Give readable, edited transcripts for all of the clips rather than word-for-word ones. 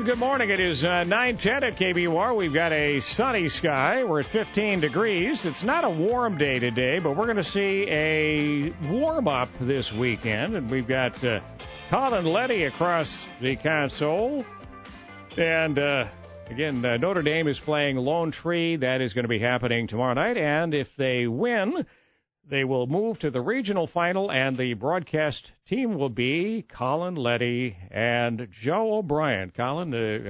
good morning. It is 9:10 at KBUR. We've got a sunny sky. We're at 15 degrees. It's not a warm day today, but we're going to see a warm-up this weekend. And we've got Colin Letty across the console. And, again, Notre Dame is playing Lone Tree. That is going to be happening tomorrow night. And if they win, they will move to the regional final, and the broadcast team will be Colin Letty and Joe O'Brien. Colin,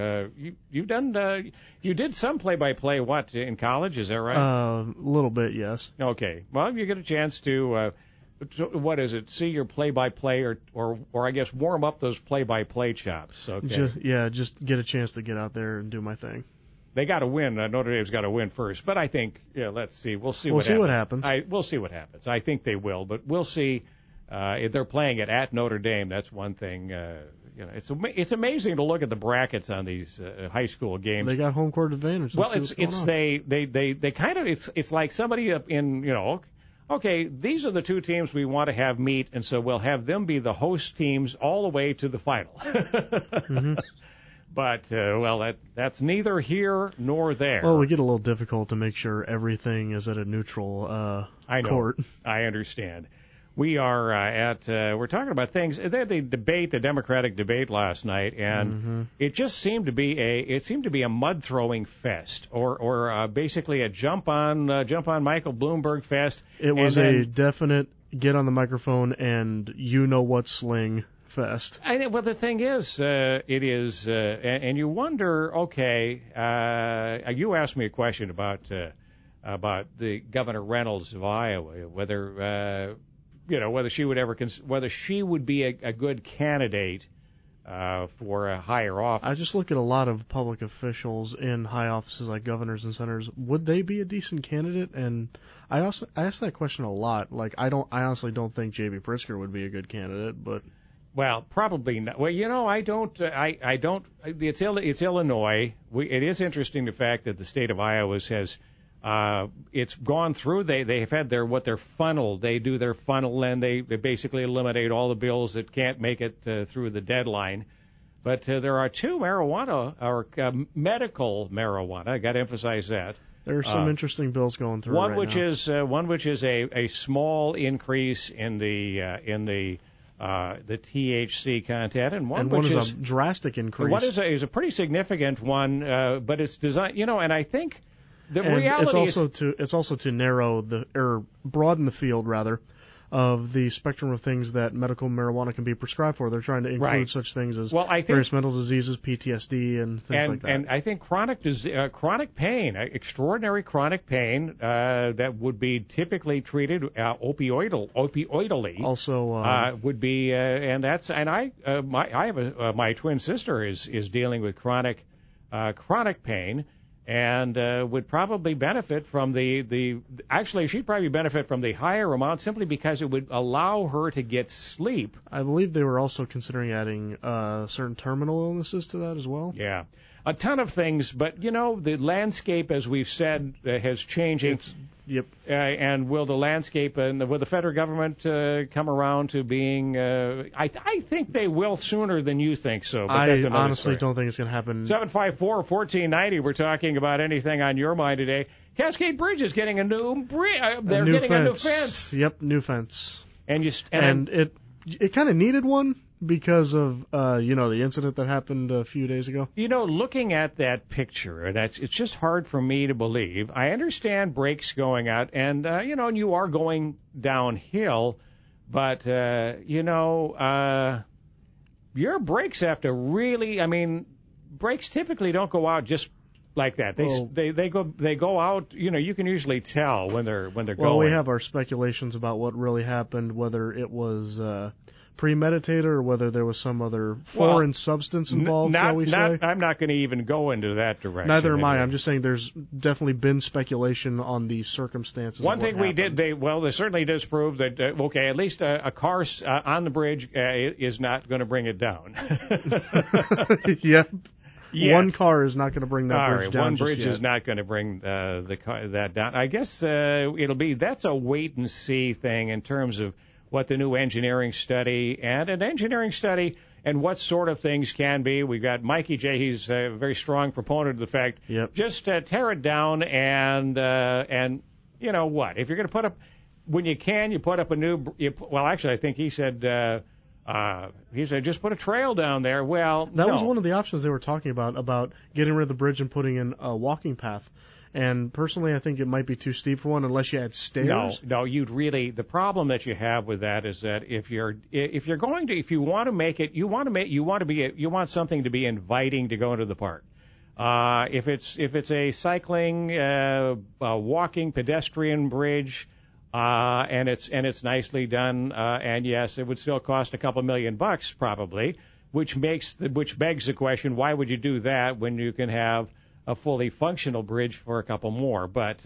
you did some play-by-play, in college? Is that right? A little bit, yes. Okay. Well, you get a chance to, see your play-by-play or I guess warm up those play-by-play chops. Okay. Just get a chance to get out there and do my thing. They got to win. Notre Dame's got to win first. But I think, let's see. We'll see what happens. happens. We'll see what happens. I think they will, but we'll see. If they're playing it at Notre Dame, that's one thing. It's amazing to look at the brackets on these high school games. They got home court advantage. Well, they kind of it's like somebody up in okay, these are the two teams we want to have meet, and so we'll have them be the host teams all the way to the final. Mm-hmm. But, that's neither here nor there. Well, we get a little difficult to make sure everything is at a neutral court. I understand. We are we're talking about things. They had the Democratic debate last night, and it just seemed to be a mud throwing fest, or basically a jump on Michael Bloomberg fest. It was a definite get on the microphone and what sling fest. Well, the thing is, it is, and you wonder. Okay, you asked me a question about the Governor Reynolds of Iowa, whether whether she would be a good candidate for a higher office. I just look at a lot of public officials in high offices like governors and senators. Would they be a decent candidate? And I ask that question a lot. Like, I honestly don't think J.B. Pritzker would be a good candidate, but. Well, probably not. Well, I don't. It's Illinois. It is interesting the fact that the state of Iowa has, it's gone through. They have had their funnel. They do their funnel, and they basically eliminate all the bills that can't make it through the deadline. But there are two marijuana or medical marijuana. I got to emphasize that. There are some interesting bills going through. One which is a small increase in the THC content, and one which is a drastic increase. One is a pretty significant one, but it's designed, and I think the reality it's also to narrow broaden the field rather of the spectrum of things that medical marijuana can be prescribed for. They're trying to include such things as various mental diseases, PTSD, and things like that. And I think chronic pain, extraordinary chronic pain that would be typically treated opioidally. Also, would be, my twin sister is dealing with chronic pain. And would probably benefit from she'd probably benefit from the higher amount simply because it would allow her to get sleep. I believe they were also considering adding certain terminal illnesses to that as well. Yeah, a ton of things, but the landscape, as we've said, has changing. Yep. And will the landscape and will the federal government come around to being? I think they will sooner than you think so. But I honestly don't think it's going to happen. 754-1490. We're talking about anything on your mind today. Cascade Bridge is getting a new a new fence. Yep, new fence. And it kind of needed one because of the incident that happened a few days ago. Looking at that picture, it's just hard for me to believe. I understand brakes going out, and and you are going downhill, but your brakes have to really. I mean, brakes typically don't go out just like that. They go out. You can usually tell when they're going. Well, we have our speculations about what really happened, whether it was premeditated or whether there was some other foreign substance involved, shall we say. I'm not going to even go into that direction. Neither am I. I'm just saying there's definitely been speculation on the circumstances. One thing we did, they certainly disprove that, at least a car on the bridge is not going to bring it down. Yep. Yes. One car is not going to bring that bridge down. One bridge is not going to bring that down. I guess that's a wait and see thing in terms of what the new engineering study, and an engineering study, and what sort of things can be. We've got Mikey J. He's a very strong proponent of the fact. Yep. Just tear it down and you know what? If you're going to put up, when you can, you put up a new. Well, actually, I think he said just put a trail down there. Well, that was one of the options they were talking about getting rid of the bridge and putting in a walking path. And personally, I think it might be too steep for one unless you had stairs. No, you'd really. The problem that you have with that is that if you want to make it, you want something to be inviting to go into the park. If it's a cycling, walking, pedestrian bridge, and it's nicely done, and yes, it would still cost a couple $1 million probably, which begs the question: why would you do that when you can have a fully functional bridge for a couple more? But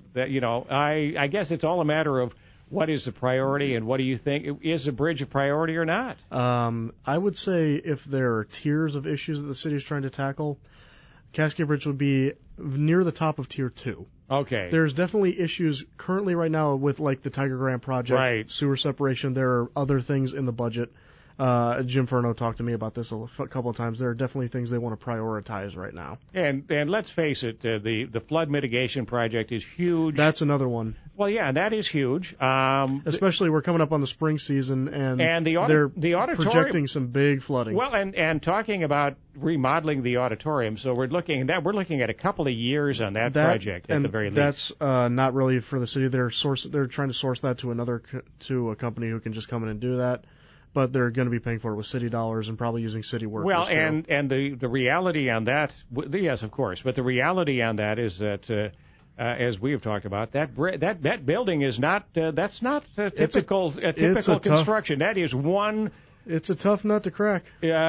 I guess it's all a matter of what is the priority and what do you think, is the bridge a priority or not? I would say if there are tiers of issues that the city is trying to tackle, Cascade Bridge would be near the top of tier 2. Okay. There's definitely issues currently right now with like the Tiger Grant project, right. Sewer separation. There are other things in the budget. Jim Furno talked to me about this a couple of times. There are definitely things they want to prioritize right now. And let's face it, the flood mitigation project is huge. That's another one. Well, yeah, that is huge. Especially we're coming up on the spring season, and they're projecting some big flooding. Well, and talking about remodeling the auditorium, so we're looking at a couple of years on that project at the very least. That's not really for the city. They're trying to source that to a company who can just come in and do that. But they're going to be paying for it with city dollars and probably using city workers. Well, too. and the reality on that, yes, of course, but the reality on that is that, as we have talked about, that building is not that's not a typical construction. That is one. It's a tough nut to crack.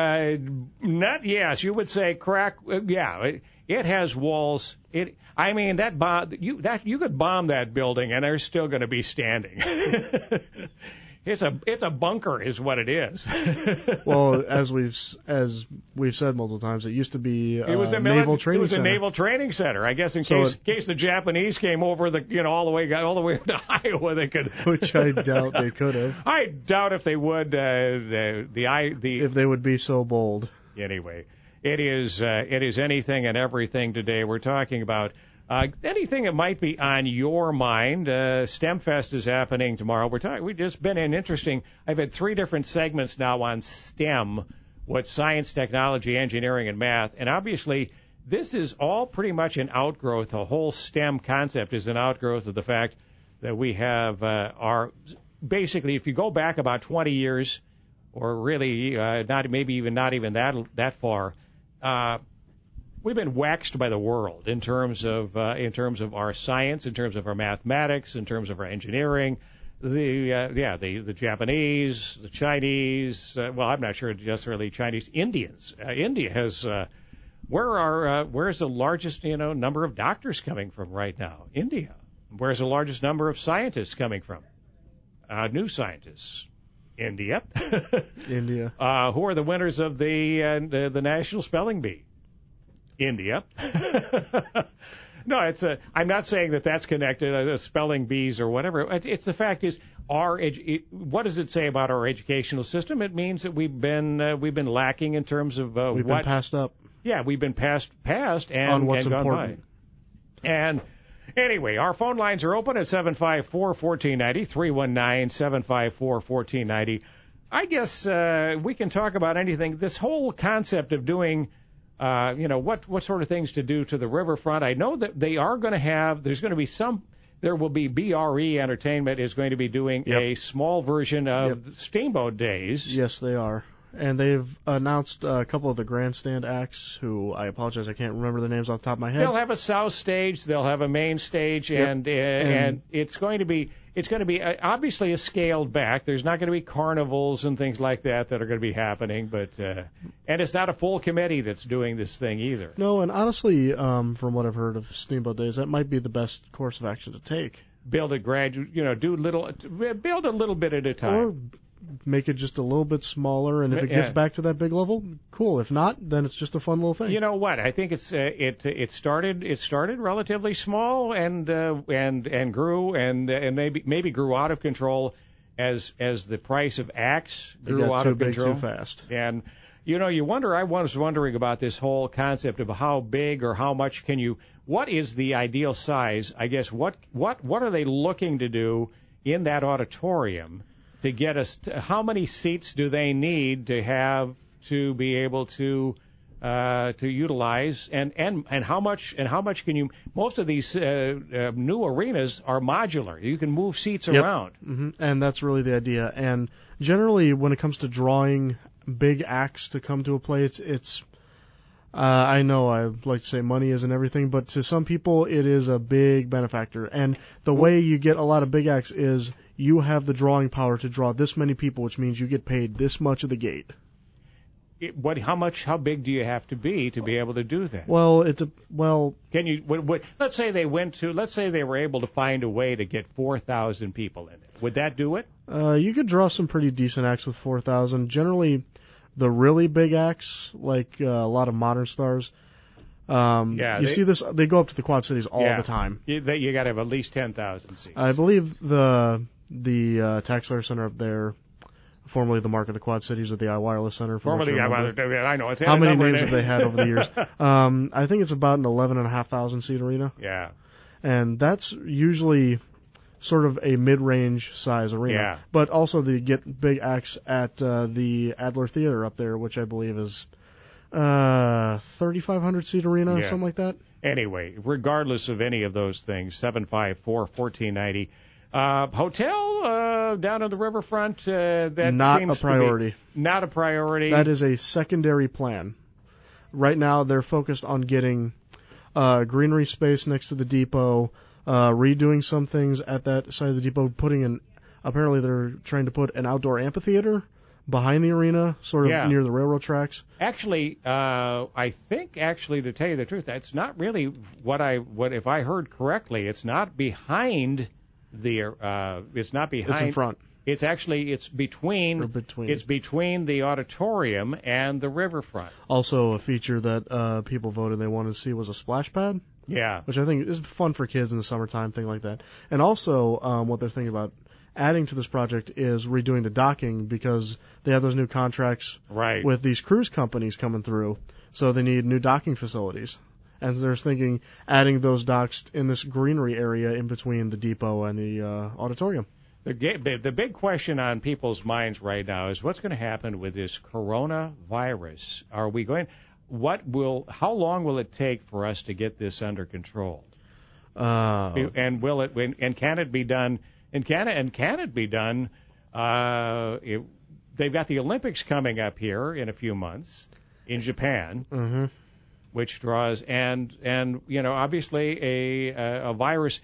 Yes, you would say crack. It has walls. You could bomb that building and they're still going to be standing. It's a bunker, is what it is. Well, as we've said multiple times, it used to be a naval training center. It was a naval training center. I guess in case the Japanese came over all the way to Iowa, they could. Which I doubt they could have. I doubt if they would. If they would be so bold. Anyway, it is anything and everything today. We're talking about. Anything that might be on your mind, STEMfest is happening tomorrow. We've just been I've had 3 different segments now on STEM, what science, technology, engineering, and math. And obviously, this is all pretty much an outgrowth. The whole STEM concept is an outgrowth of the fact that we have basically, if you go back about 20 years, or really not even that far, we've been waxed by the world in terms of our science, in terms of our mathematics, in terms of our engineering. The Japanese, the Chinese. Well, I'm not sure necessarily Chinese. Indians. India has. Where's the largest number of doctors coming from right now? India. Where's the largest number of scientists coming from? New scientists. India. India. Who are the winners of the National Spelling Bee? India. No, I'm not saying that that's connected, spelling bees or whatever. It's the fact is, what does it say about our educational system? It means that we've been lacking in terms of we've been passed up. Yeah, we've been passed and on what's and important. By. And anyway, our phone lines are open at 754-1490, 319-754-1490. I guess we can talk about anything. This whole concept of doing. What sort of things to do to the riverfront. I know that they are going to have, there will be BRE Entertainment is going to be doing a small version of Steamboat Days. Yes, they are. And they've announced a couple of the grandstand acts who, I apologize, I can't remember the names off the top of my head. They'll have a south stage, they'll have a main stage, and it's going to be obviously a scaled back. There's not going to be carnivals and things like that are going to be happening, but and it's not a full committee that's doing this thing either. No, and honestly, from what I've heard of Steamboat Days, that might be the best course of action to take. Build a build a little bit at a time. Or make it just a little bit smaller, and if it gets back to that big level, cool. If not, then it's just a fun little thing. You know what? I think it started relatively small and grew and maybe grew out of control. as the price of Axe grew out of control. Too fast. And you wonder. I was wondering about this whole concept of how big or how much can you. What is the ideal size? I guess what are they looking to do in that auditorium to get us? How many seats do they need to have to be able to utilize, and how much can you? Most of these new arenas are modular. You can move seats around, and that's really the idea. And generally, when it comes to drawing big acts to come to a place, it's I know I like to say money isn't everything, but to some people it is a big benefactor. And the way you get a lot of big acts is you have the drawing power to draw this many people, which means you get paid this much of the gate. How big do you have to be able to do that? Can you? Let's say they were able to find a way to get 4,000 people in it. Would that do it? You could draw some pretty decent acts with 4,000. Generally, the really big acts, like a lot of modern stars, see this. They go up to the Quad Cities all the time. You got to have at least 10,000 seats. I believe the Taxler Center up there, formerly the Mark of the Quad Cities, or the iWireless Center. Formerly iWireless. I know. It's how many names have they had over the years? I think it's about an 11,500 seat arena. Yeah. And that's usually sort of a mid-range size arena. Yeah. But also they get big acts at the Adler Theater up there, which I believe is 3,500 seat arena, something like that. Anyway, regardless of any of those things, 754-1490. Hotel down on the riverfront, that not seems a priority. To be not a priority. That is a secondary plan. Right now, they're focused on getting greenery space next to the depot, redoing some things at that side of the depot, apparently they're trying to put an outdoor amphitheater behind the arena, sort of near the railroad tracks. Actually, I think to tell you the truth, that's not really what if I heard correctly, it's not behind it's not behind. It's in front. It's between. It's between the auditorium and the riverfront. Also, a feature that people voted they wanted to see was a splash pad. Yeah. Which I think is fun for kids in the summertime, thing like that. And also, what they're thinking about adding to this project is redoing the docking, because they have those new contracts with these cruise companies coming through, so they need new docking facilities. And they're thinking adding those docks in this greenery area in between the depot and the auditorium. The big question on people's minds right now is what's going to happen with this coronavirus. How long will it take for us to get this under control? And can it be done? And can it be done? They've got the Olympics coming up here in a few months in Japan, which draws obviously a virus.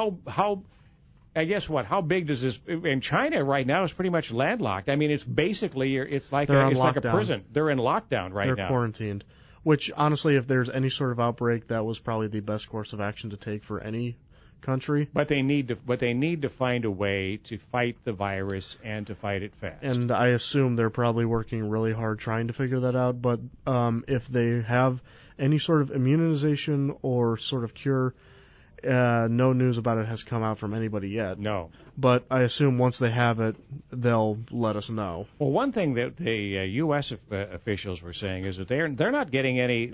How big does this? In China right now is pretty much landlocked. I mean, it's basically like a prison. They're in lockdown right now. They're quarantined. Which honestly, if there's any sort of outbreak, that was probably the best course of action to take for any country. But they need to find a way to fight the virus and to fight it fast. And I assume they're probably working really hard trying to figure that out. But if they have any sort of immunization or sort of cure, no news about it has come out from anybody yet. No. But I assume once they have it, they'll let us know. Well, one thing that the U.S. officials were saying is that they're not getting any.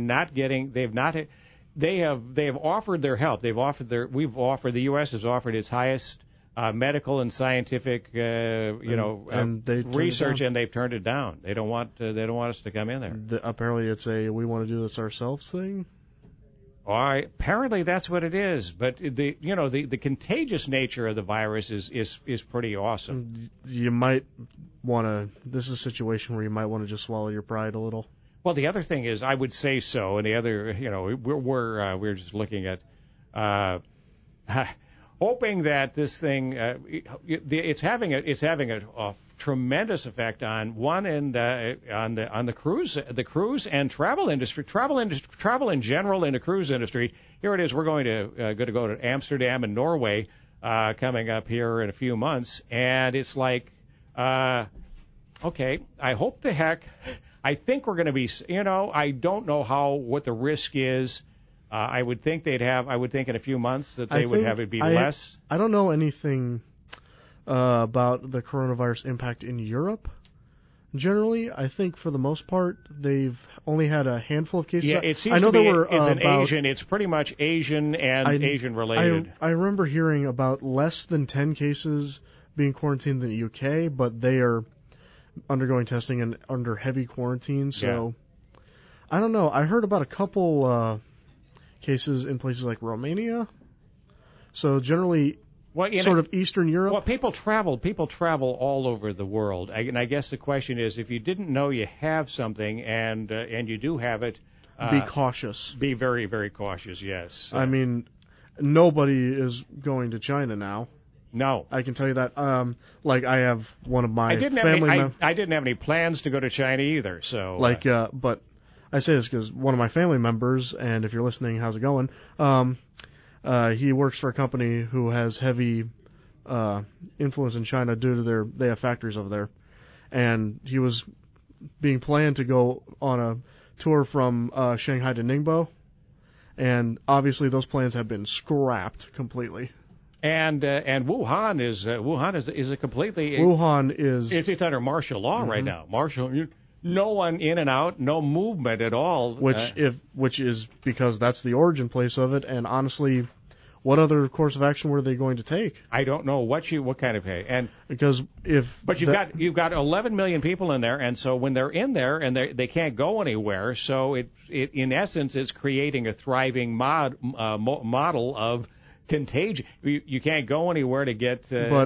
They have offered their help. The U.S. has offered its highest medical and scientific research, and they've turned it down. They don't want us to come in there. Apparently, it's a we want to do this ourselves thing. Apparently that's what it is, but the contagious nature of the virus is pretty awesome. You might want to. This is a situation where you might want to just swallow your pride a little. Well, the other thing is, I would say so, and the other, we're just looking at hoping that this thing it's having a tremendous effect on on the cruise and travel industry, travel in general, in the cruise industry. Here it is. We're going to go to Amsterdam and Norway coming up here in a few months, and it's like, okay, I hope the heck. I think we're going to be, I don't know what the risk is. I would think in a few months that they would have it be less. I don't know anything about the coronavirus impact in Europe. Generally, I think for the most part, they've only had a handful of cases. Yeah, it seems it's pretty much Asian and Asian related. I remember hearing about less than 10 cases being quarantined in the UK, but they are undergoing testing and under heavy quarantine. So I don't know. I heard about a couple cases in places like Romania. So generally, sort of Eastern Europe. Well, people travel all over the world, and I guess the question is, if you didn't know you have something and you do have it, be cautious. Be very, very cautious. Yes. I mean, nobody is going to China now. No, I can tell you that. Like I have one of my family. I didn't have any plans to go to China either. So but I say this because one of my family members, and if you're listening, how's it going? He works for a company who has heavy influence in China due to they have factories over there. And he was being planned to go on a tour from Shanghai to Ningbo. And obviously those plans have been scrapped completely. And Wuhan is a completely... Wuhan is... It's under martial law right now. No one in and out, no movement at all. Which is because that's the origin place of it, and honestly, what other course of action were they going to take? I don't know what kind of you've got 11 million people in there, and so when they're in there and they can't go anywhere, so it in essence is creating a thriving model of contagion. You can't go anywhere to get. So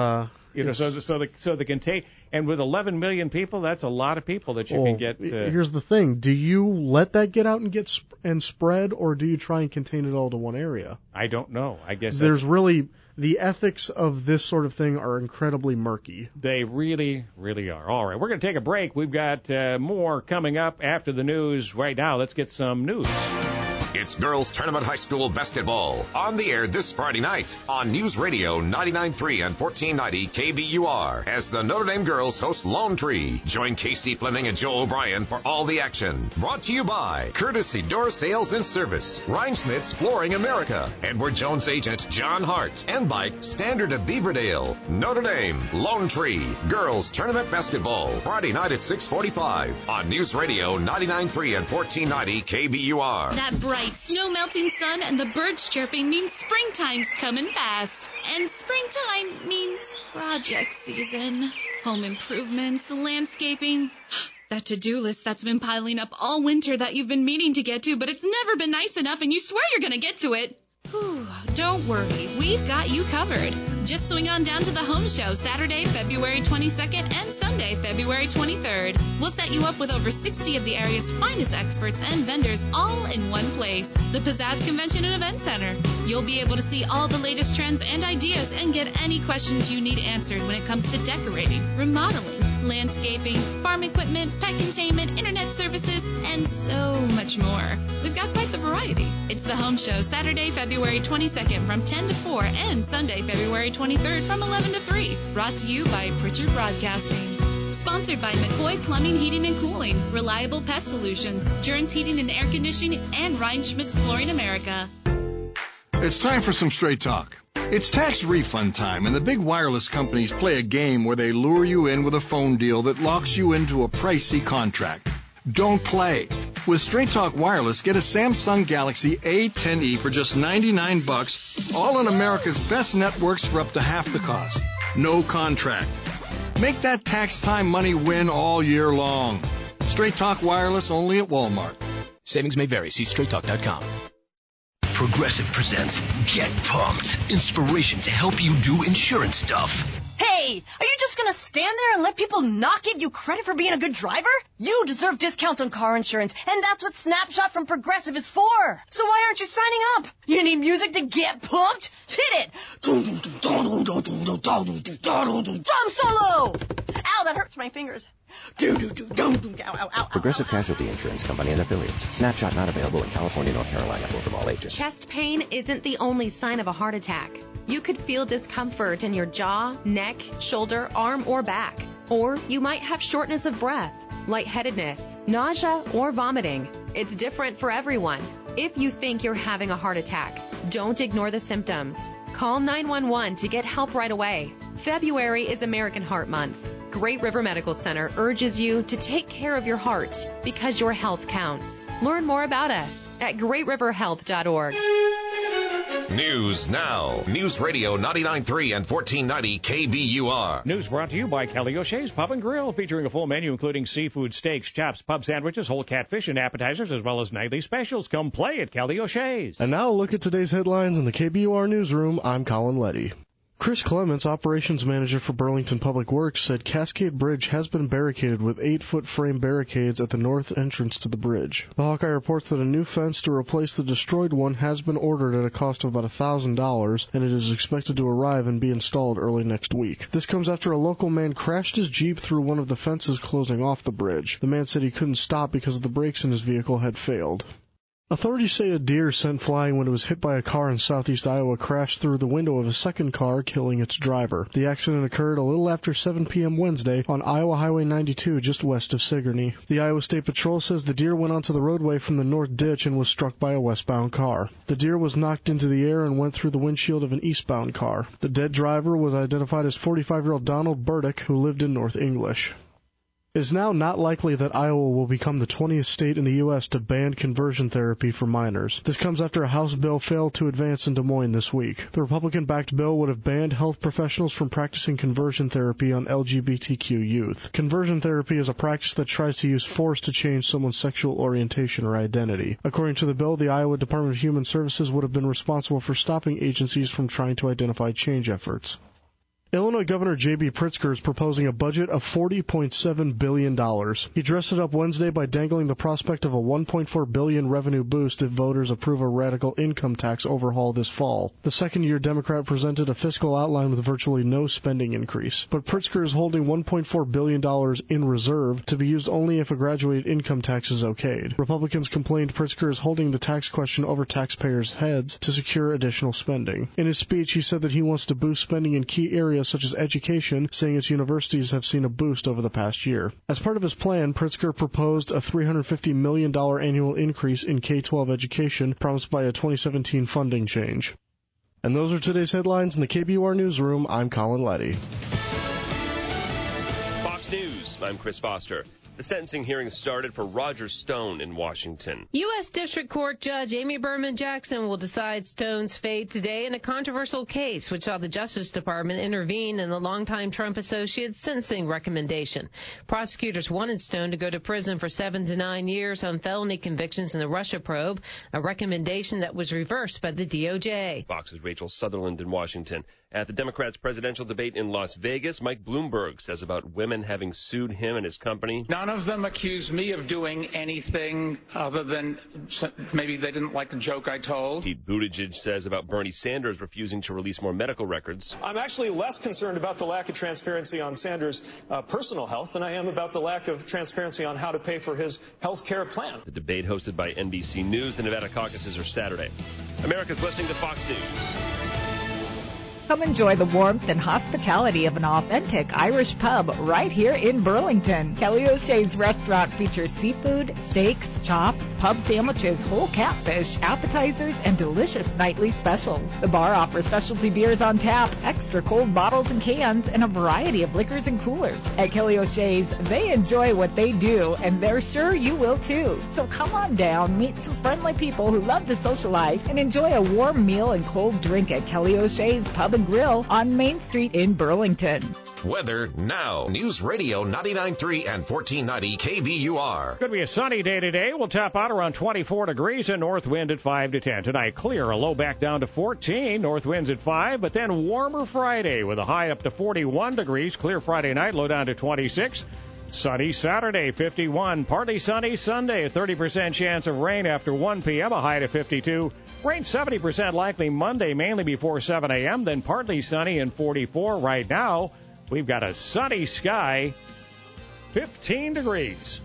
the contagion. And with 11 million people, that's a lot of people that you can get. Here's the thing: do you let that get out and spread, or do you try and contain it all to one area? I don't know. I guess there's really the ethics of this sort of thing are incredibly murky. They really, really are. All right, we're going to take a break. We've got more coming up after the news. Right now, let's get some news. It's Girls Tournament High School Basketball on the air this Friday night on News Radio 99.3 and 1490 KBUR as the Notre Dame girls host Lone Tree. Join Casey Fleming and Joe O'Brien for all the action. Brought to you by Courtesy Door Sales and Service, Rhinesmith's Flooring America, Edward Jones agent John Hart, and by Standard of Beaverdale. Notre Dame, Lone Tree, Girls Tournament Basketball, Friday night at 6:45 on News Radio 99.3 and 1490 KBUR. That bright snow-melting sun and the birds chirping means springtime's coming fast. And springtime means project season. Home improvements, landscaping. That to-do list that's been piling up all winter that you've been meaning to get to, but it's never been nice enough and you swear you're going to get to it. Whew, don't worry, we've got you covered. Just swing on down to the Home Show Saturday, February 22nd and Sunday, February 23rd. We'll set you up with over 60 of the area's finest experts and vendors all in one place. The Pizzazz Convention and Event Center. You'll be able to see all the latest trends and ideas and get any questions you need answered when it comes to decorating, remodeling, landscaping, farm equipment, pet containment, internet services, and so much more. We've got quite the variety. It's the Home Show Saturday, February 22nd from 10 to 4 and Sunday, February 23rd from 11 to 3. Brought to you by Pritchard Broadcasting. Sponsored by McCoy Plumbing, Heating, and Cooling, Reliable Pest Solutions, Jones Heating and Air Conditioning, and Rhineschmidt's Flooring America. It's time for some straight talk. It's tax refund time, and the big wireless companies play a game where they lure you in with a phone deal that locks you into a pricey contract. Don't play. With Straight Talk Wireless, get a Samsung Galaxy A10e for just $99, all on America's best networks for up to half the cost. No contract. Make that tax time money win all year long. Straight Talk Wireless only at Walmart. Savings may vary. See straighttalk.com. Progressive presents Get Pumped. Inspiration to help you do insurance stuff. Hey, are you just gonna stand there and let people not give you credit for being a good driver? You deserve discounts on car insurance, and that's what Snapshot from Progressive is for. So why aren't you signing up? You need music to get pumped? Hit it! Drum solo! Ow, that hurts my fingers. Progressive Casualty Insurance Company and Affiliates. Snapshot not available in California, North Carolina, or from all ages. Chest pain isn't the only sign of a heart attack. You could feel discomfort in your jaw, neck, shoulder, arm, or back. Or you might have shortness of breath, lightheadedness, nausea, or vomiting. It's different for everyone. If you think you're having a heart attack, don't ignore the symptoms. Call 911 to get help right away. February is American Heart Month. Great River Medical Center urges you to take care of your heart because your health counts. Learn more about us at greatriverhealth.org. News now. News Radio 99.3 and 1490 KBUR. News brought to you by Kelly O'Shea's Pub and Grill, featuring a full menu including seafood, steaks, chops, pub sandwiches, whole catfish, and appetizers, as well as nightly specials. Come play at Kelly O'Shea's. And now a look at today's headlines in the KBUR newsroom. I'm Colin Letty. Chris Clements, operations manager for Burlington Public Works, said Cascade Bridge has been barricaded with 8-foot frame barricades at the north entrance to the bridge. The Hawkeye reports that a new fence to replace the destroyed one has been ordered at a cost of about $1,000, and it is expected to arrive and be installed early next week. This comes after a local man crashed his Jeep through one of the fences closing off the bridge. The man said he couldn't stop because the brakes in his vehicle had failed. Authorities say a deer sent flying when it was hit by a car in southeast Iowa crashed through the window of a second car, killing its driver. The accident occurred a little after 7 p.m. Wednesday on Iowa Highway 92, just west of Sigourney. The Iowa State Patrol says the deer went onto the roadway from the north ditch and was struck by a westbound car. The deer was knocked into the air and went through the windshield of an eastbound car. The dead driver was identified as 45-year-old Donald Burdick, who lived in North English. It is now not likely that Iowa will become the 20th state in the U.S. to ban conversion therapy for minors. This comes after a House bill failed to advance in Des Moines this week. The Republican-backed bill would have banned health professionals from practicing conversion therapy on LGBTQ youth. Conversion therapy is a practice that tries to use force to change someone's sexual orientation or identity. According to the bill, the Iowa Department of Human Services would have been responsible for stopping agencies from trying to identify change efforts. Illinois Governor J.B. Pritzker is proposing a budget of $40.7 billion. He dressed it up Wednesday by dangling the prospect of a $1.4 billion revenue boost if voters approve a radical income tax overhaul this fall. The second-year Democrat presented a fiscal outline with virtually no spending increase. But Pritzker is holding $1.4 billion in reserve to be used only if a graduated income tax is okayed. Republicans complained Pritzker is holding the tax question over taxpayers' heads to secure additional spending. In his speech, he said that he wants to boost spending in key areas such as education, saying its universities have seen a boost over the past year. As part of his plan, Pritzker proposed a $350 million annual increase in K-12 education promised by a 2017 funding change. And those are today's headlines in the KBUR Newsroom. I'm Colin Letty. Fox News, I'm Chris Foster. The sentencing hearing started for Roger Stone in Washington. U.S. District Court Judge Amy Berman Jackson will decide Stone's fate today in a controversial case which saw the Justice Department intervene in the longtime Trump associate's sentencing recommendation. Prosecutors wanted Stone to go to prison for 7 to 9 years on felony convictions in the Russia probe, a recommendation that was reversed by the DOJ. Fox's Rachel Sutherland in Washington. At the Democrats' presidential debate in Las Vegas, Mike Bloomberg says about women having sued him and his company. None of them accused me of doing anything other than maybe they didn't like the joke I told. Pete Buttigieg says about Bernie Sanders refusing to release more medical records. I'm actually less concerned about the lack of transparency on Sanders' personal health than I am about the lack of transparency on how to pay for his health care plan. The debate hosted by NBC News. The Nevada caucuses are Saturday. America's listening to Fox News. Come enjoy the warmth and hospitality of an authentic Irish pub right here in Burlington. Kelly O'Shea's restaurant features seafood, steaks, chops, pub sandwiches, whole catfish, appetizers, and delicious nightly specials. The bar offers specialty beers on tap, extra cold bottles and cans, and a variety of liquors and coolers. At Kelly O'Shea's, they enjoy what they do, and they're sure you will too. So come on down, meet some friendly people who love to socialize, and enjoy a warm meal and cold drink at Kelly O'Shea's Pub and Grill on Main Street in Burlington. Weather now. News Radio 99.3 and 1490 KBUR. Could be a sunny day today. We'll top out around 24 degrees and north wind at 5 to 10. Tonight, clear. A low back down to 14. North winds at 5, but then warmer Friday with a high up to 41 degrees. Clear Friday night, low down to 26. Sunny Saturday, 51. Partly sunny Sunday, a 30% chance of rain after 1 p.m., a high to 52. Rain 70% likely Monday, mainly before 7 a.m., then partly sunny and 44. Right now, we've got a sunny sky, 15 degrees.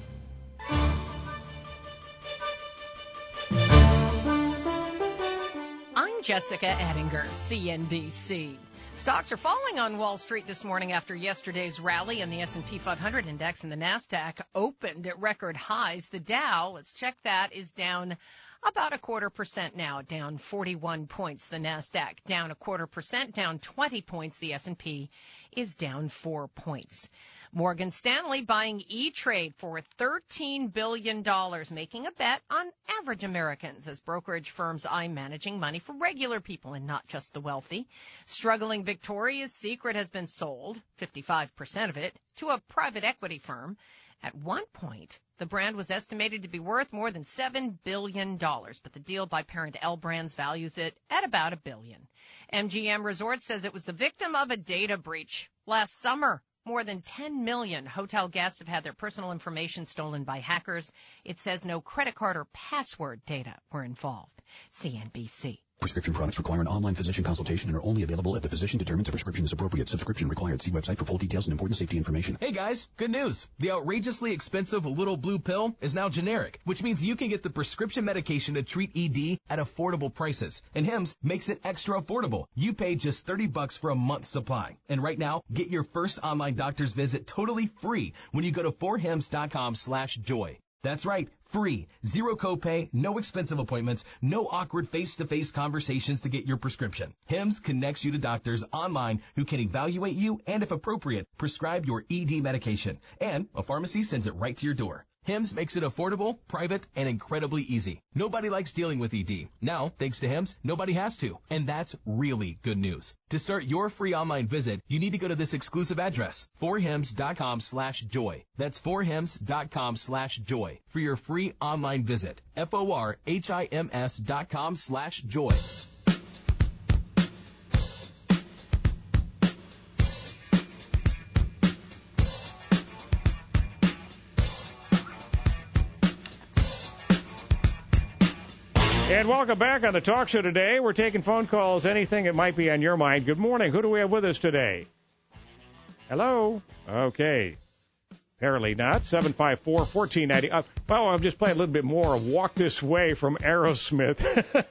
I'm Jessica Ettinger, CNBC. Stocks are falling on Wall Street this morning after yesterday's rally, and the S&P 500 index and the NASDAQ opened at record highs. The Dow, let's check that, is down about 0.25% now, down 41 points. The Nasdaq down 0.25%, down 20 points. The S&P is down 4 points. Morgan Stanley buying E-Trade for $13 billion, making a bet on average Americans as brokerage firms eye managing money for regular people and not just the wealthy. Struggling Victoria's Secret has been sold, 55% of it, to a private equity firm. At one point, the brand was estimated to be worth more than $7 billion, but the deal by parent L Brands values it at about $1 billion. MGM Resorts says it was the victim of a data breach last summer. More than 10 million hotel guests have had their personal information stolen by hackers. It says no credit card or password data were involved. CNBC. Prescription products require an online physician consultation and are only available if the physician determines a prescription is appropriate. Subscription required. See website for full details and important safety information. Hey guys, good news. The outrageously expensive little blue pill is now generic, which means you can get the prescription medication to treat ED at affordable prices. And Hims makes it extra affordable. You pay just $30 for a month's supply. And right now, get your first online doctor's visit totally free when you go to forhims.com/joy. That's right, free, zero copay, no expensive appointments, no awkward face-to-face conversations to get your prescription. Hims connects you to doctors online who can evaluate you and, if appropriate, prescribe your ED medication. And a pharmacy sends it right to your door. Hims makes it affordable, private, and incredibly easy. Nobody likes dealing with ED. Now, thanks to Hims, nobody has to. And that's really good news. To start your free online visit, you need to go to this exclusive address, forhims.com/joy. That's forhims.com/joy for your free online visit. forhims.com/joy. And welcome back on the talk show today. We're taking phone calls, anything that might be on your mind. Good morning. Who do we have with us today? Hello? Okay. Apparently not. 754-1490. Well, I'm just playing a little bit more of Walk This Way from Aerosmith.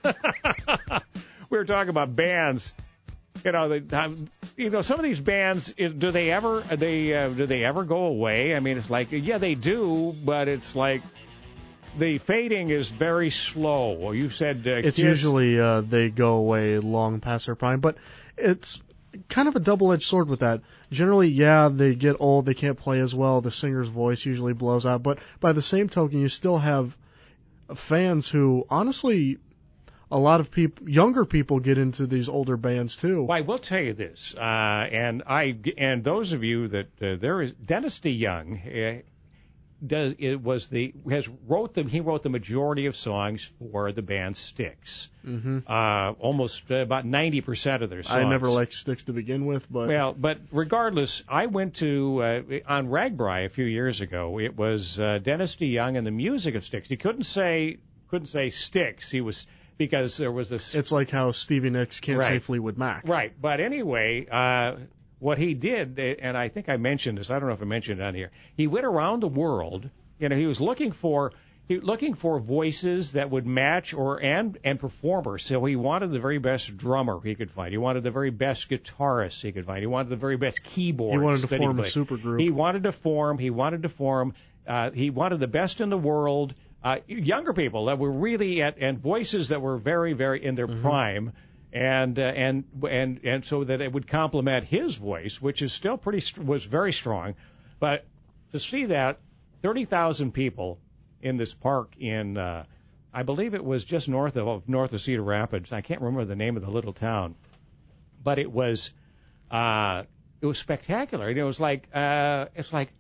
We were talking about bands. You know, some of these bands, do they ever go away? I mean, it's like, yeah, they do, but it's like, the fading is very slow. Well, you said it's usually they go away long past their prime, but it's kind of a double-edged sword with that. Generally, yeah, they get old, they can't play as well, the singer's voice usually blows out, but by the same token, you still have fans who, honestly, a lot of younger people get into these older bands too. Well, I will tell you this, and those of you that there is Dennis DeYoung. He wrote the majority of songs for the band Styx. Mm-hmm. Almost about 90% of their songs. I never liked Styx to begin with, but regardless, I went to on Ragbri a few years ago. It was Dennis DeYoung and the music of Styx. He couldn't say Styx. He was because there was this. It's like how Stevie Nicks can't say Fleetwood Mac. Right, but anyway. What he did, and I think I mentioned this, I don't know if I mentioned it on here, he went around the world, you know, he was looking for voices that would match and performers. So he wanted the very best drummer he could find. He wanted the very best guitarist he could find. He wanted the very best keyboards. He wanted to form a supergroup. He wanted to form. He wanted the best in the world. Younger people that were really and voices that were very, very in their prime. And so that it would complement his voice, which is still was very strong. But to see that 30,000 people in this park in, I believe it was just north of Cedar Rapids. I can't remember the name of the little town, but it was spectacular. And it was like, I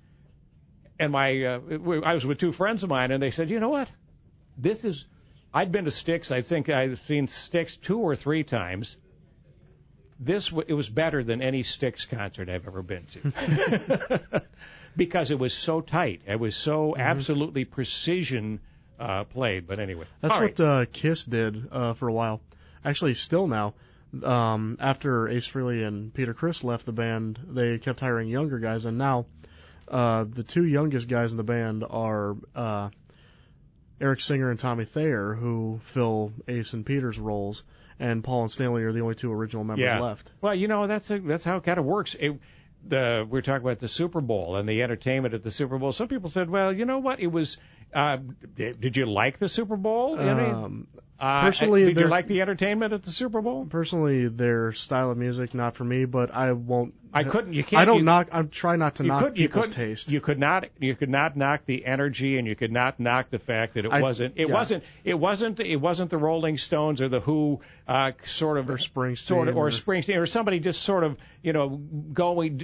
was with two friends of mine, and they said, you know what, I'd been to Styx. I think I'd seen Styx 2 or 3 times. It was better than any Styx concert I've ever been to because it was so tight. It was so absolutely precision played. But anyway, that's what Kiss did for a while. Actually, still now. After Ace Frehley and Peter Criss left the band, they kept hiring younger guys, and now the 2 youngest guys in the band are Eric Singer and Tommy Thayer, who fill Ace and Peter's roles, and Paul and Stanley are the only 2 original members left. Well, you know, that's how it kind of works. we're talking about the Super Bowl and the entertainment at the Super Bowl. Some people said, well, you know what? It was. Did you like the Super Bowl? Personally, did you like the entertainment at the Super Bowl? Personally, their style of music, not for me, but I won't. I couldn't. You can't. I don't knock. I try not to knock people's taste. You could not knock the energy, and you could not knock the fact that it wasn't the Rolling Stones or the Who, sort of, or Springsteen, or somebody just sort of, going,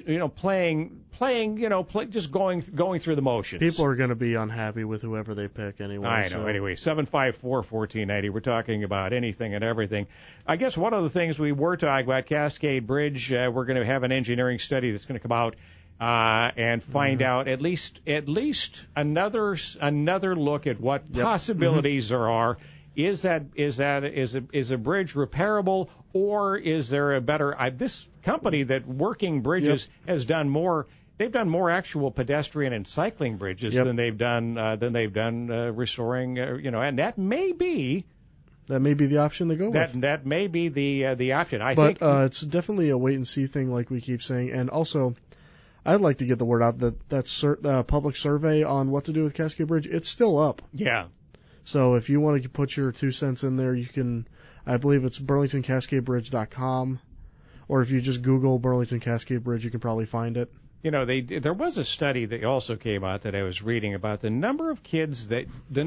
just going through the motions. People are going to be unhappy with whoever they pick anyway. I know. So. Anyway, 754-1490. We're talking about anything and everything. I guess one of the things we were talking about, Cascade Bridge. We're going to have an engineering study that's going to come out and find out at least another look at what possibilities there are. Is a bridge repairable, or is there a better? This company that Working Bridges has done more. They've done more actual pedestrian and cycling bridges than they've done restoring. And that may be. That may be the option to go with. That may be the option. I think it's definitely a wait and see thing, like we keep saying. And also, I'd like to get the word out that public survey on what to do with Cascade Bridge, it's still up. Yeah. So if you want to put your 2 cents in there, you can. I believe it's BurlingtonCascadeBridge.com, or if you just Google Burlington Cascade Bridge, you can probably find it. There was a study that also came out that I was reading about the number of kids that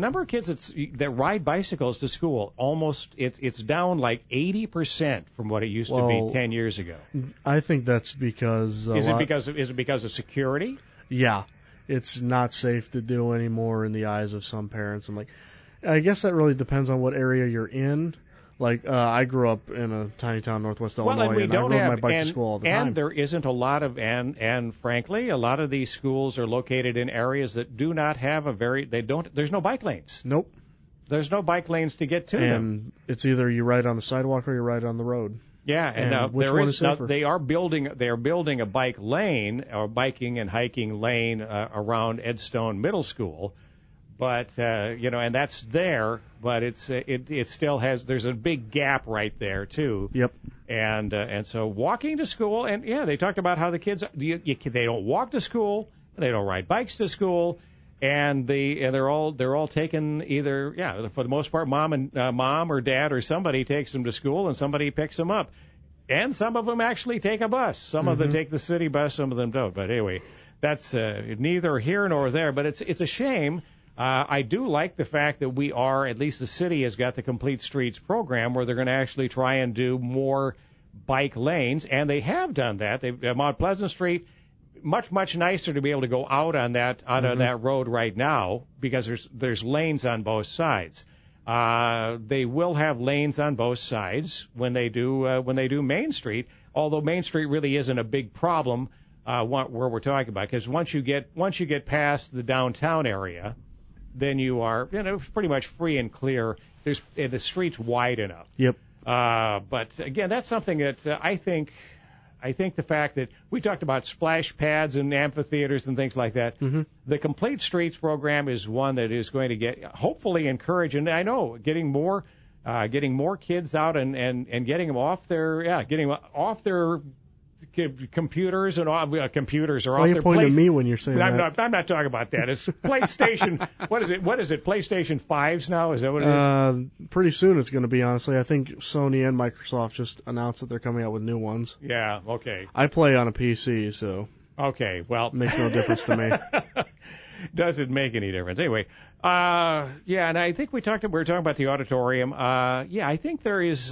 ride bicycles to school. Almost it's down like 80% from what it used to be 10 years ago. I think that's because is it because of security? Yeah, it's not safe to do anymore in the eyes of some parents. I guess that really depends on what area you're in. Like, I grew up in a tiny town, northwest Illinois, and I rode my bike to school all the time. And there isn't a lot of, and frankly, a lot of these schools are located in areas that do not have there's no bike lanes. Nope. There's no bike lanes to get to them. And it's either you ride on the sidewalk or you ride on the road. Yeah, and which one is safer? They are building a bike lane, or biking and hiking lane around Edstone Middle School. But and that's there, but it still has. There's a big gap right there too. Yep. And so walking to school, and they talked about how the kids they don't walk to school, they don't ride bikes to school, and they're all taken either for the most part mom or dad or somebody takes them to school and somebody picks them up, and some of them actually take a bus. Some of them take the city bus, some of them don't. But anyway, that's neither here nor there. But it's a shame. I do like the fact that at least the city has got the Complete Streets program where they're going to actually try and do more bike lanes, and they have done that. Mount Pleasant Street, much nicer to be able to go out on that road right now because there's lanes on both sides. They will have lanes on both sides when they do Main Street, although Main Street really isn't a big problem where we're talking about, because once you get past the downtown area, then you are, pretty much free and clear. The street's wide enough. Yep. But again, that's something that I think the fact that we talked about splash pads and amphitheaters and things like that. Mm-hmm. The Complete Streets program is one that is going to hopefully encourage, and I know getting more kids out and getting them off their computers and computers are off their. Why are you pointing at me when you're saying that? I'm not talking about that. It's PlayStation. What is it? PlayStation 5s now? Is that what it is? Pretty soon it's going to be, honestly. I think Sony and Microsoft just announced that they're coming out with new ones. Yeah, okay. I play on a PC, so. Okay, well. Makes no difference to me. Doesn't make any difference. Anyway, and I think we were talking about the auditorium. I think there is.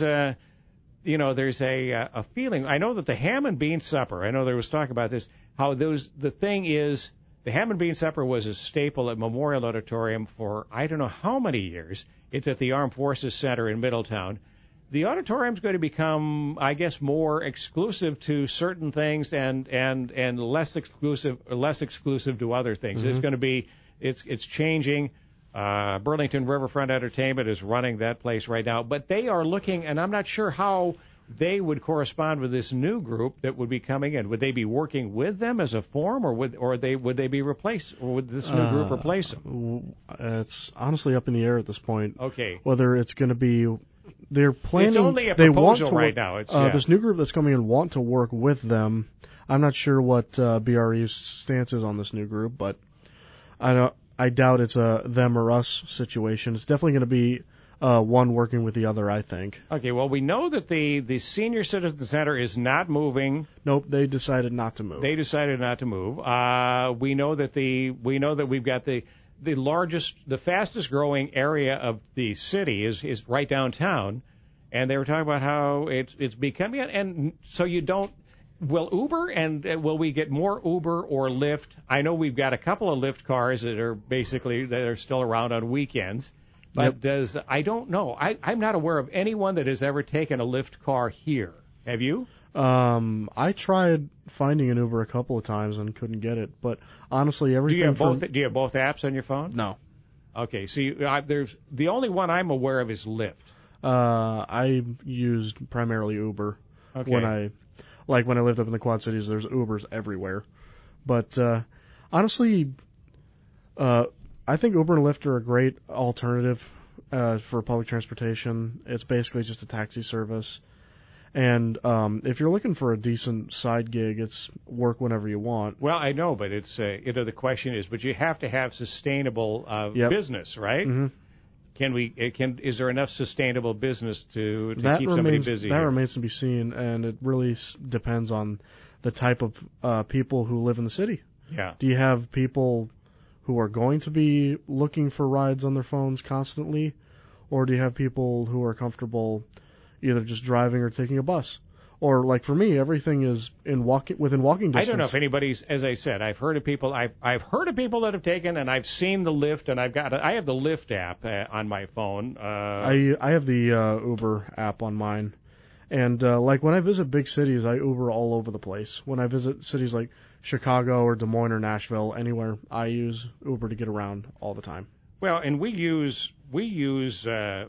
There's a feeling. I know that the ham and bean supper, I know there was talk about this, the thing is, the ham and bean supper was a staple at Memorial Auditorium for I don't know how many years. It's at the Armed Forces Center in Middletown. The auditorium's going to become, I guess, more exclusive to certain things and less exclusive to other things. Mm-hmm. It's going to be, it's changing. Burlington Riverfront Entertainment is running that place right now, but they are looking, and I'm not sure how they would correspond with this new group that would be coming in. Would they be working with them as a form, or would they be replaced, or would this new group replace them? It's honestly up in the air at this point. Okay. Whether it's going to be, they're planning. It's only a proposal right now. This new group that's coming in want to work with them. I'm not sure what BRE's stance is on this new group, but I doubt it's a them or us situation. It's definitely going to be one working with the other, I think. Okay, well, we know that the Senior Citizen Center is not moving. Nope, they decided not to move. They decided not to move. We know that we've got the largest, the fastest growing area of the city is right downtown, and they were talking about how it's becoming, and so you don't. Will Uber and will we get more Uber or Lyft? I know we've got a couple of Lyft cars that are still around on weekends. But I don't know. I'm not aware of anyone that has ever taken a Lyft car here. Have you? I tried finding an Uber a couple of times and couldn't get it. But honestly, everything. Do you have both apps on your phone? No. Okay. See, there's the only one I'm aware of is Lyft. I used primarily Uber. Okay. When I lived up in the Quad Cities, there's Ubers everywhere. But honestly, I think Uber and Lyft are a great alternative for public transportation. It's basically just a taxi service. And if you're looking for a decent side gig, it's work whenever you want. Well, I know, but it's the question is, but you have to have sustainable business, right? Mm-hmm. Is there enough sustainable business to keep somebody busy? That remains to be seen, and it really depends on the type of people who live in the city. Yeah. Do you have people who are going to be looking for rides on their phones constantly, or do you have people who are comfortable either just driving or taking a bus? Or like for me, everything is within walking distance. I don't know if anybody's, as I said, I've heard of people that have taken, and I've seen the Lyft, and I have the Lyft app on my phone. I have the Uber app on mine, and like when I visit big cities, I Uber all over the place. When I visit cities like Chicago or Des Moines or Nashville, anywhere, I use Uber to get around all the time. Well, and we use Lyft.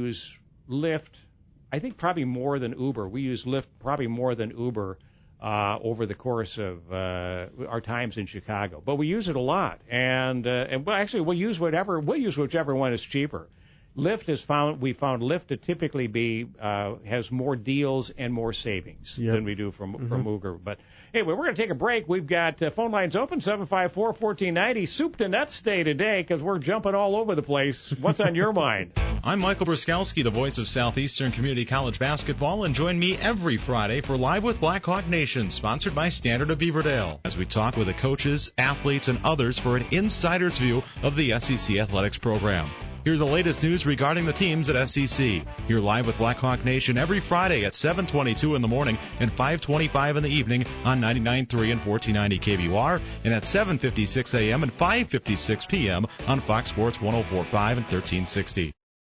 I think probably more than Uber. We use Lyft probably more than Uber over the course of our times in Chicago. But we use it a lot, and actually we'll use whichever one is cheaper. We found Lyft to typically has more deals and more savings than we do from Uber. But anyway, we're going to take a break. We've got phone lines open, 754-1490. Soup to nuts day today because we're jumping all over the place. What's on your mind? I'm Michael Bruskowski, the voice of Southeastern Community College basketball, and join me every Friday for Live with Blackhawk Nation, sponsored by Standard of Beaverdale, as we talk with the coaches, athletes, and others for an insider's view of the SEC athletics program. Here's the latest news regarding the teams at SEC. Hear Live with Blackhawk Nation every Friday at 7:22 in the morning and 5:25 in the evening on 99.3 and 1490 KBUR, and at 7:56 a.m. and 5:56 p.m. on Fox Sports 104.5 and 1360.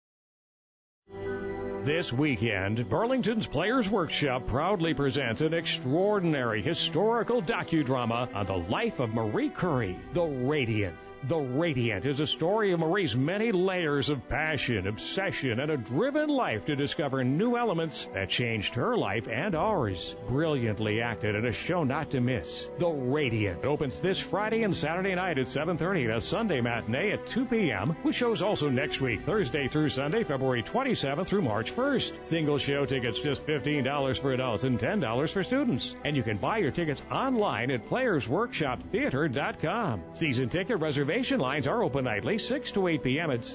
This weekend, Burlington's Players Workshop proudly presents an extraordinary historical docudrama on the life of Marie Curie, The Radiant. The Radiant is a story of Marie's many layers of passion, obsession, and a driven life to discover new elements that changed her life and ours. Brilliantly acted in a show not to miss. The Radiant opens this Friday and Saturday night at 7:30 and a Sunday matinee at 2 p.m. with shows also next week, Thursday through Sunday, February 27th through March 1st. Single show tickets just $15 for adults and $10 for students. And you can buy your tickets online at playersworkshoptheater.com. Season ticket reservation lines are open nightly, 6 to 8 p.m. at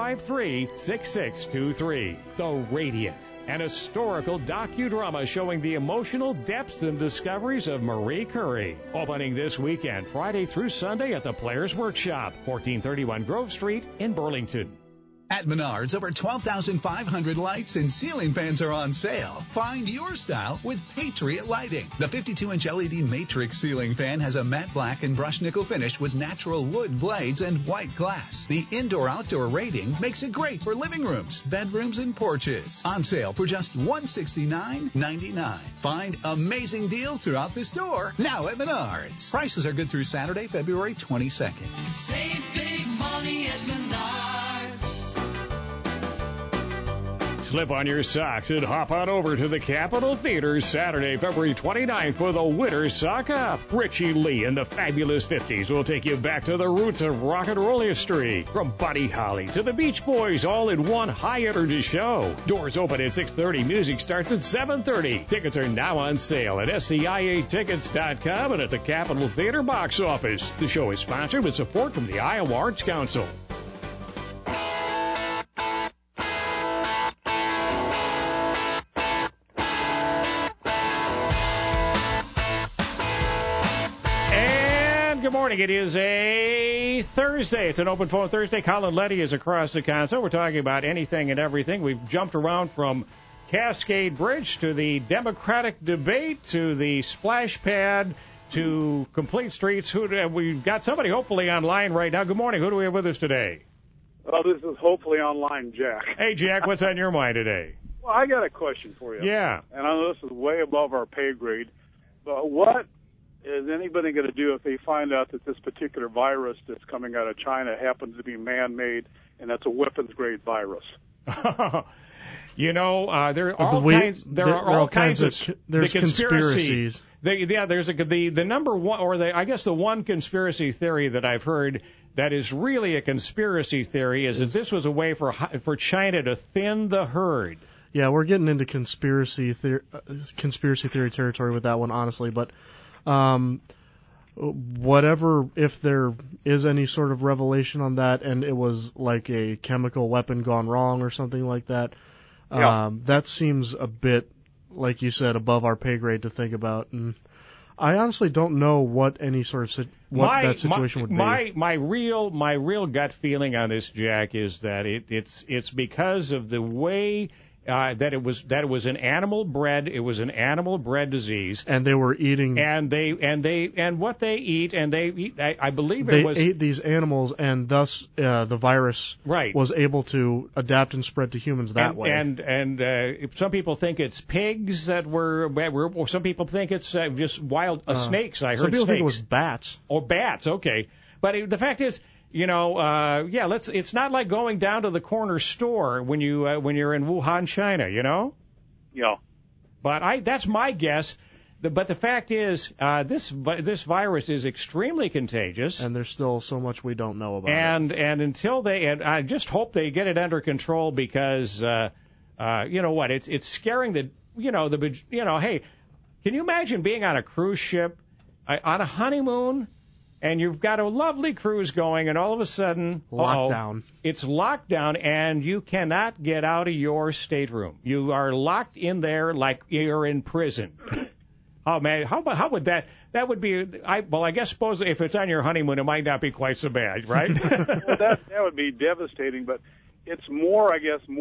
753-6623. The Radiant, an historical docudrama showing the emotional depths and discoveries of Marie Curie. Opening this weekend, Friday through Sunday at the Players Workshop, 1431 Grove Street in Burlington. At Menards, over 12,500 lights and ceiling fans are on sale. Find your style with Patriot Lighting. The 52-inch LED Matrix ceiling fan has a matte black and brushed nickel finish with natural wood blades and white glass. The indoor-outdoor rating makes it great for living rooms, bedrooms, and porches. On sale for just $169.99. Find amazing deals throughout the store now at Menards. Prices are good through Saturday, February 22nd. Save big money at Menards. Slip on your socks and hop on over to the Capitol Theater Saturday, February 29th for the Winter Sock Up. Richie Lee and the Fabulous 50s will take you back to the roots of rock and roll history. From Buddy Holly to the Beach Boys, all in one high-energy show. Doors open at 6:30. Music starts at 7:30. Tickets are now on sale at SCIAtickets.com and at the Capitol Theater box office. The show is sponsored with support from the Iowa Arts Council. Good morning. It is a Thursday. It's an open phone Thursday. Colin Letty is across the console. We're talking about anything and everything. We've jumped around from Cascade Bridge to the Democratic debate to the splash pad to complete streets. We've got somebody hopefully online right now. Good morning. Who do we have with us today? Well, this is hopefully online, Jack. Hey, Jack, what's on your mind today? Well, I got a question for you. Yeah. And I know this is way above our pay grade, but what is anybody going to do if they find out that this particular virus that's coming out of China happens to be man-made and that's a weapons-grade virus? You know, there are all kinds of there's conspiracies. There's the number one, or I guess the one conspiracy theory that I've heard that is really a conspiracy theory is that this was a way for China to thin the herd. Yeah, we're getting into conspiracy theory territory with that one, honestly, but. Whatever, if there is any sort of revelation on that and it was like a chemical weapon gone wrong or something like that, that seems a bit, like you said, above our pay grade to think about. And I honestly don't know what any sort of that situation would be. My real gut feeling on this, Jack, is that it's because of the way that it was an animal bred. It was an animal bred disease, and they were eating. And what they eat, and they eat. I believe they ate these animals, and thus the virus was able to adapt and spread to humans that way. And some people think it's pigs that were, or some people think it's just wild snakes. I heard some people snakes. think it was bats. Or bats. Okay, but the fact is. You know, it's not like going down to the corner store when you're in Wuhan, China, you know? Yeah. But that's my guess. But the fact is, this virus is extremely contagious. And there's still so much we don't know about it. And until I just hope they get it under control because, you know what, it's scaring hey, can you imagine being on a cruise ship, on a honeymoon? And you've got a lovely cruise going, and all of a sudden, it's locked down, and you cannot get out of your stateroom. You are locked in there like you're in prison. Oh man, how would that would be? I guess suppose if it's on your honeymoon, it might not be quite so bad, right? Well, that would be devastating, but it's more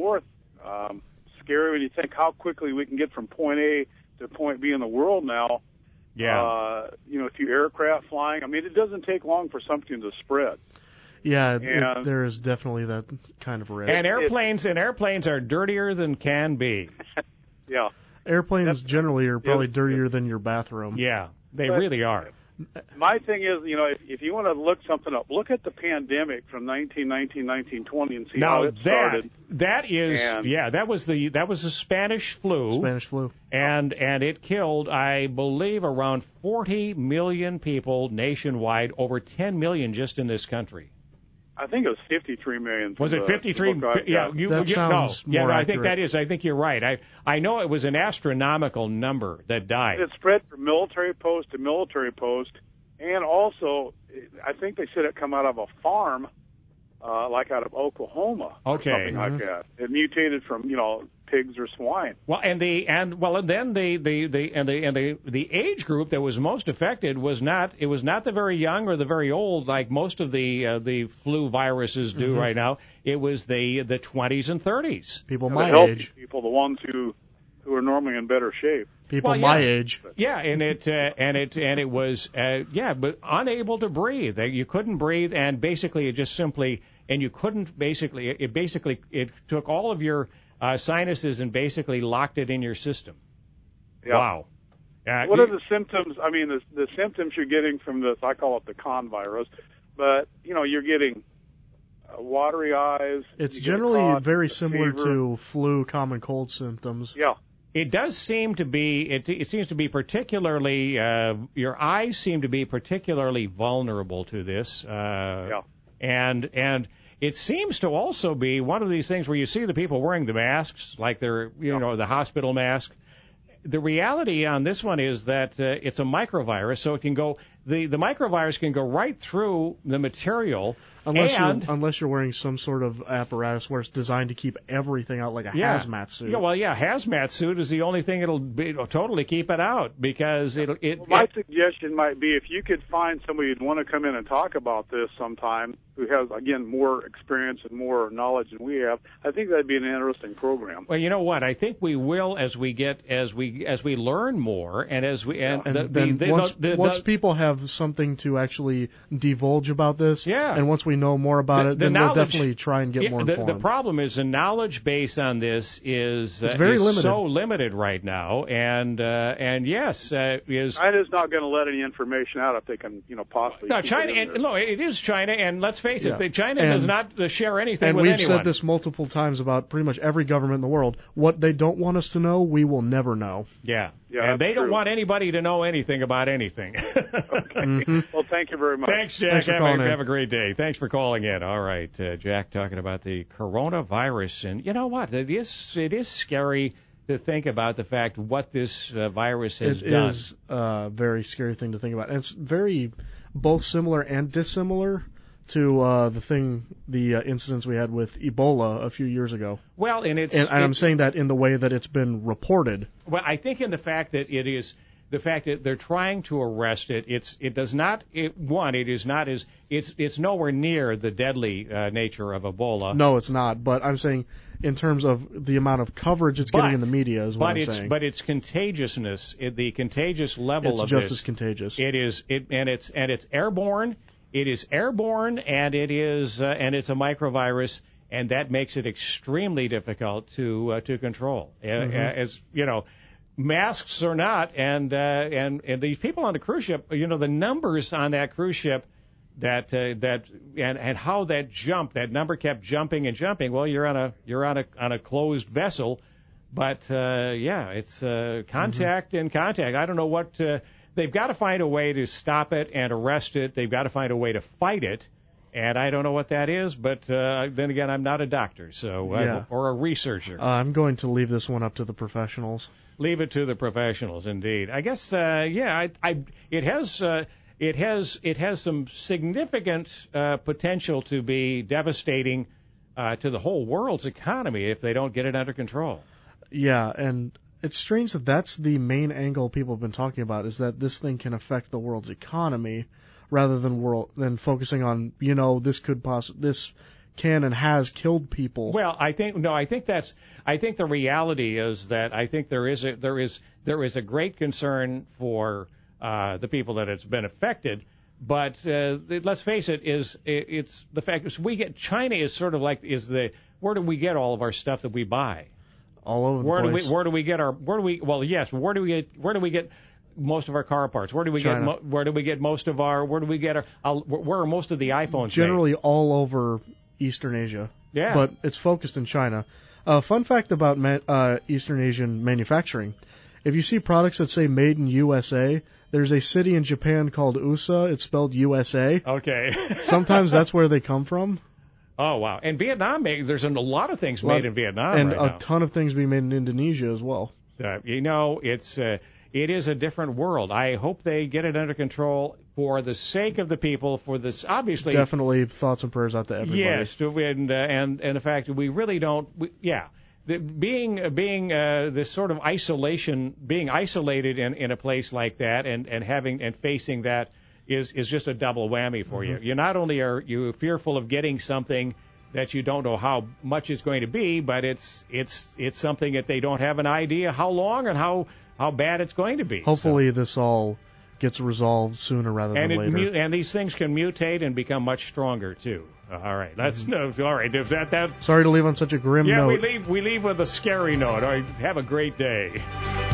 scary when you think how quickly we can get from point A to point B in the world now. Yeah. Through aircraft flying. I mean, it doesn't take long for something to spread. Yeah, there is definitely that kind of risk. And airplanes are dirtier than can be. Yeah. Airplanes generally are probably dirtier than your bathroom. Yeah, they really are. My thing is, if you want to look something up, look at the pandemic from 1919, 1920 and see how it started. That was the Spanish flu. Spanish flu. And it killed, I believe, around 40 million people nationwide, over 10 million just in this country. I think it was 53 million. Was it 53? Yeah, that sounds more I think that is. I think you're right. I know it was an astronomical number that died. It spread from military post to military post, and also, I think they said it come out of a farm, like out of Oklahoma, or something like that. It mutated from pigs or swine. Well, then the age group that was most affected was not the very young or the very old like most of the flu viruses do right now. It was the 20s and 30s. People my age. People, the ones who are normally in better shape. People my age. Yeah, and it was but unable to breathe. You couldn't breathe, and basically it took all of your sinuses and basically locked it in your system. Yeah. Wow. What are the symptoms? I mean, the symptoms you're getting from this, I call it the con virus, but, you're getting watery eyes. It's generally very similar to flu, common cold symptoms. Yeah. It does seem to be, it seems to be particularly, your eyes seem to be particularly vulnerable to this. Yeah. And it seems to also be one of these things where you see the people wearing the masks, like they're, the hospital mask. The reality on this one is that it's a microvirus, so it can go, the microvirus can go right through the material. Unless you're wearing some sort of apparatus where it's designed to keep everything out, like a hazmat suit. Yeah, hazmat suit is the only thing it'll totally keep it out, because my suggestion might be, if you could find somebody who'd want to come in and talk about this sometime, who has, again, more experience and more knowledge than we have, I think that'd be an interesting program. Well, you know what? I think we will as we learn more, and as we once people have something to actually divulge about this, and once we know more about it, then we'll definitely try and get more informed. The problem is the knowledge base on this is very limited. So limited right now, and yes, China's not going to let any information out if they can, possibly. No, China, it is China, and let's face it, China does not share anything with anyone. And we've said this multiple times about pretty much every government in the world. What they don't want us to know, we will never know. Yeah, and they don't want anybody to know anything about anything. Okay. Well, thank you very much. Thanks, Jack. Have a great day. Thanks for calling in. All right, Jack talking about the coronavirus, and you know what? It is scary to think about the fact what this virus has done. It is a very scary thing to think about, and it's very both similar and dissimilar to the incidents we had with Ebola a few years ago. Well, and I'm saying that in the way that it's been reported. Well, I think in the fact that it is. The fact that they're trying to arrest it, it's nowhere near the deadly nature of Ebola. No, it's not. But I'm saying in terms of the amount of coverage it's getting in the media is what I'm saying. But its contagiousness, the contagious level of this, just as contagious. It's airborne. It is airborne, and it's a microvirus, and that makes it extremely difficult to control. As you know. Masks or not, and these people on the cruise ship, the numbers on that cruise ship, and how that number kept jumping and jumping. Well, you're on a closed vessel, but it's contact and contact. I don't know what they've got to find a way to stop it and arrest it. They've got to find a way to fight it. And I don't know what that is, but then again, I'm not a doctor, or a researcher. I'm going to leave this one up to the professionals. Leave it to the professionals, indeed. I guess, it has some significant potential to be devastating to the whole world's economy if they don't get it under control. Yeah, and it's strange that that's the main angle people have been talking about, is that this thing can affect the world's economy, rather than focusing on, this can and has killed people. Well, I think the reality is that I think there is a great concern for the people that it's been affected. But let's face it, it's the fact is China is sort of like where do we get all of our stuff that we buy? All over the place. Where do we get most of our car parts? Where are most of the iPhones Generally made? all over Eastern Asia. Yeah. But it's focused in China. Fun fact about Eastern Asian manufacturing. If you see products that say made in USA, there's a city in Japan called USA. It's spelled USA. Okay. Sometimes that's where they come from. Oh, wow. And Vietnam, there's a lot of things made in Vietnam and right now. And a ton of things being made in Indonesia as well. It is a different world. I hope they get it under control for the sake of the people, for this, obviously. Definitely thoughts and prayers out to everybody. Yes, and the fact that we really don't, being this sort of isolation, being isolated in a place like that and facing that is just a double whammy for you. You not only are you fearful of getting something that you don't know how much it's going to be, but it's something that they don't have an idea how long and how bad it's going to be. Hopefully this all gets resolved sooner rather than later. And these things can mutate and become much stronger too. All right, all right. If that Sorry to leave on such a grim note. We leave with a scary note. All right, have a great day.